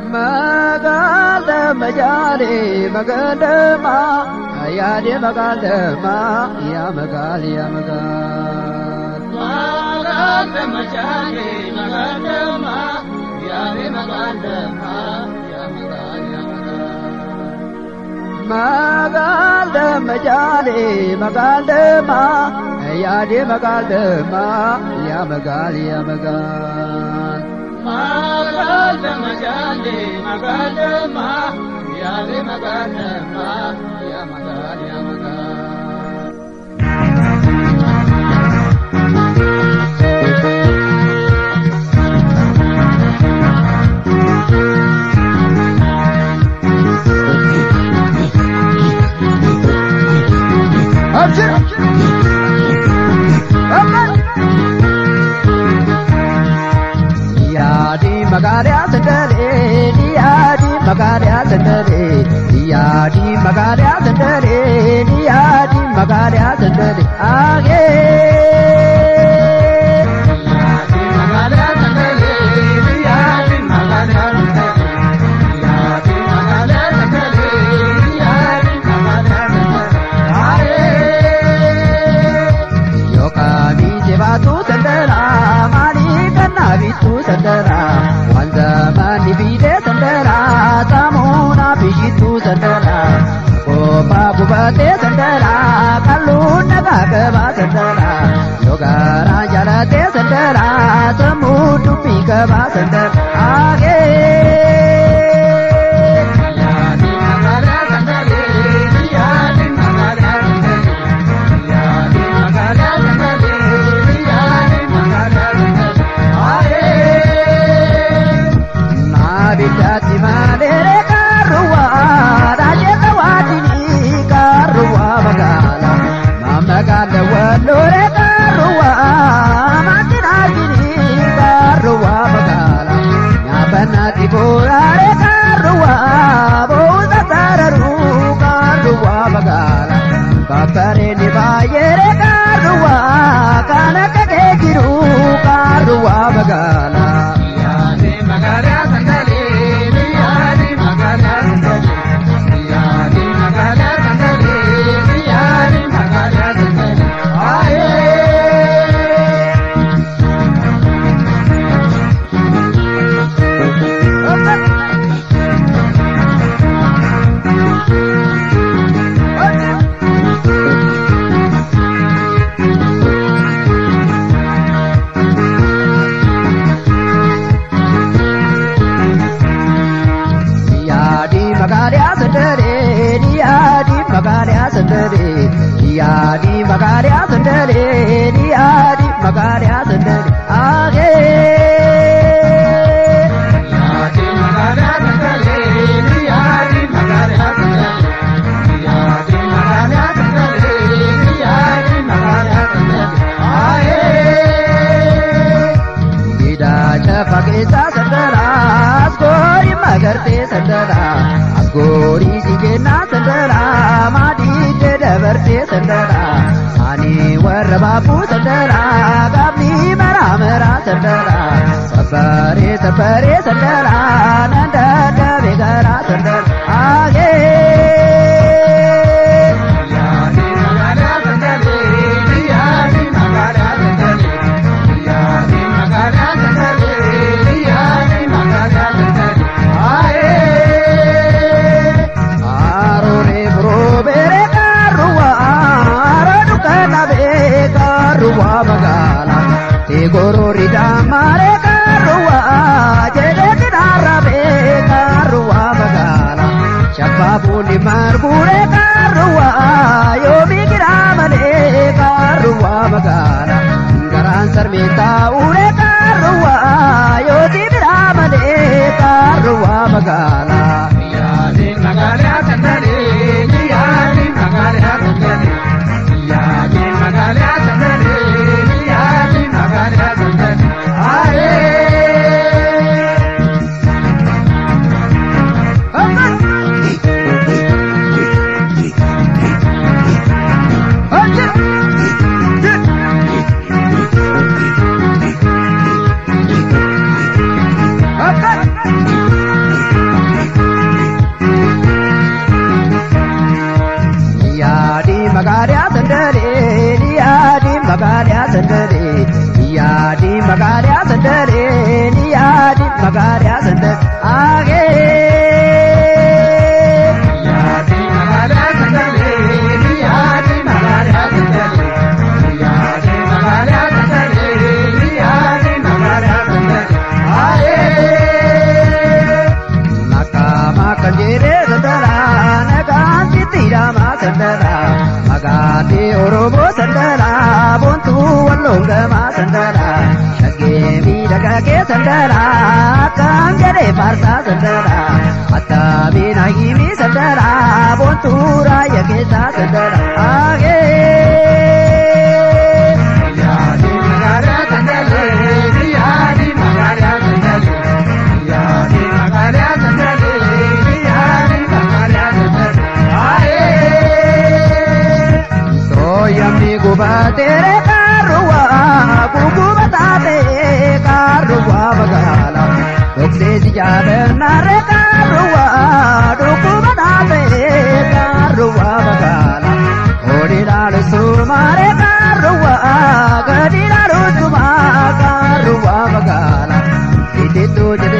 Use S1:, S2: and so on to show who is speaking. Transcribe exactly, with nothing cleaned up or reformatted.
S1: Magala majare magadama ayade magadama ya magali ya magal Magala majare magadama ayade magadama ya magali ya magal Magala majare magadama ayade magadama ya magali ya magal Magala majale magadama yale magadama ya magal ya magal Magalia sendiri, dia di Magalia sendiri, dia di Magalia sendiri, dia di Magalia sendiri. Age, dia di Magalia sendiri, dia di Magalia sendiri, dia di Magalia sendiri, dia di Magalia sendiri. Age, yo kami jebatu sendera, mari kena bitu sendera. Mani bide sendera, tamuna bijitu sendera, kopa kubate sendera, kaluna gagaba sendera, yogara jalate sendera, semudu pikaba sendera, age. Yadi magala senderi, yadi magala senderi, yadi magala senderi, yadi magala senderi, age. Bidati malere karwa raje tawadini karwa magala mamagala walore karwa matinagini karwa magala nyabana tiborare karwa boza tararu karwa magala bakare ni bayere karwa kana kegiru karwa magala yane magala Magalia sendiri, dia di Magalia sendiri, dia di Magalia sendiri, age. Dia di Magalia sendiri, dia di Magalia sendiri, dia di Magalia sendiri, dia di Magalia sendiri, age. Tidak cepat kita sendera, asgori magerti sendera, asgori sigena sendera. Sendera, ani warbabu sendera, kami merah merah sendera, sabari sabari sendera, nanda dabigara sendera, age. Dia di Magalia sendiri, dia di Magalia sendiri, dia di Magalia sendiri, dia di Magalia sendiri, age. Arore bro bere Karwa magala, tegoro rida mare karwa, jede tinarabe karwa magala, chapapu ni marbure karwa, yo bigiramane karwa magala, garan sarmita ure karwa, yo bigiramane karwa magala. Yadi magala sendiri, yadi magala sendiri, yadi magala sendiri.
S2: jere farsa sandara atabina gimi sandara bontura yaketa sandara age
S1: yadi magala sandale yadi magala sandale yadi magala sandale yadi magala sandale ae
S2: soyami guba tere karwa guguba tate karwa bagala dokse dijale nare karwa guguba tate karwa bagala odiralu sumare karwa gadiralu suma karwa bagala ititu